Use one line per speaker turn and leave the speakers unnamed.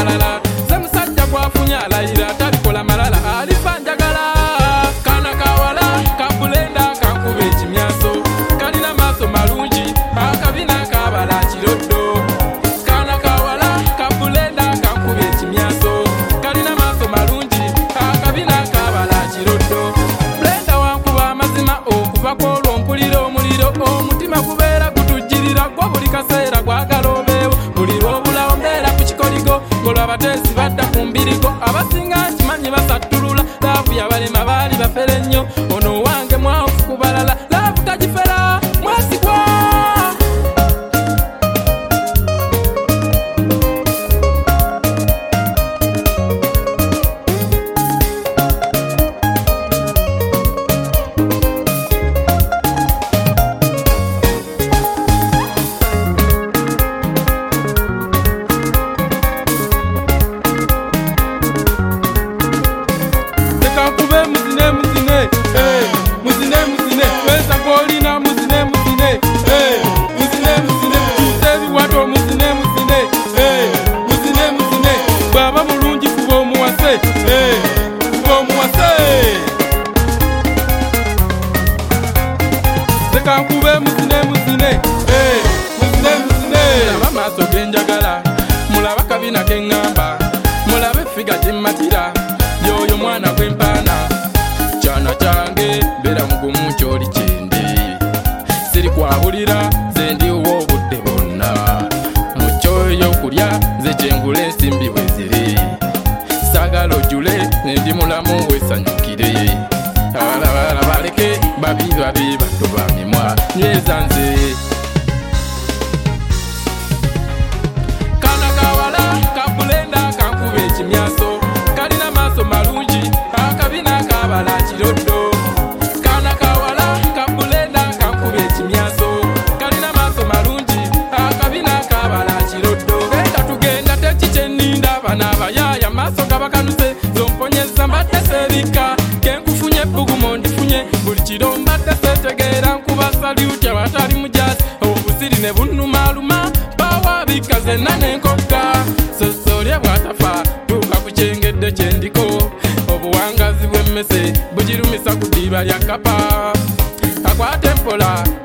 kalala ze musajja gwafunya alayira talikola malala alifa njagala kana kawala kabulenda kankuba ekimyaso kalina maaso malungi akabina kabala kiroddo kana kawala kabulenda kankuba ekimyaso kalina maaso malungi akabina kabala kiroddo bulenda wankuba amazima okuva kwolwo mpulira omuliro omutima gubeera gutujjirira gwo buli kaseera gwagala obeewo buli lwobulawo mbeera ku kikoligo ngolwa abateesi badda ku mbirigo abasinga nkimanyi basattulula laavu yabalema baali bafere nnyo ono wange mwawufu ku balala laavu tagifera mwesigwa kakube muzine muzine muzine muzine weza golina muzine muzine muzine muzine tusebi wato muzine muzine muzine muzine baba mulungi kuba omuwase kuba omuwase kakube muzine muzine muzine muzine mulaba maaso genjagala mulaba kabina keŋŋamba mulaba effiga gyemmatira yoyo mwana gw'empaana kyana kyange beera mugumu kyoli kyendi siri kwabulira ze ndiwo obudde bwonna mu kyoyo kulya ze kyengula ensimbi bwe ziri saagala ojjule ne ndi mulamu weesanyukire abalabala baleke babi bato bamimwa nyweza nze kana kawala kabulenda kankuba ekimyaso kalina maaso malungi akabina kabala kiroddo kana kawala kabulenda kankuba ekimyaso kalina maaso malungi akabina kabala kiroddo enda tugenda tekikyenninda bana abayaaya maaso gabakanuse zomponyeza mbadde seebika kenkufunye ebbugumo ndifunye buli kiro mbadde seetegeera nkuba saluti abatali mujazi obusiri ne bunnumaluma bawabika zenna n'enkogga sosolye bwatafa tuuka ku kyengedde kyendiko obuwangazi bw'emmese bugirumisa ku ddiiba lya kapa akwate mpola